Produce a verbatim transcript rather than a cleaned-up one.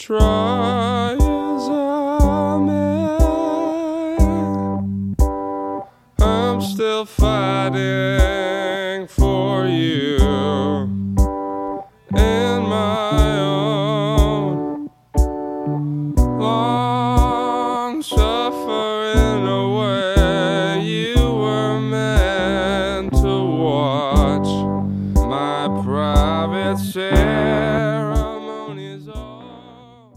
try as I may, I'm still fighting for you.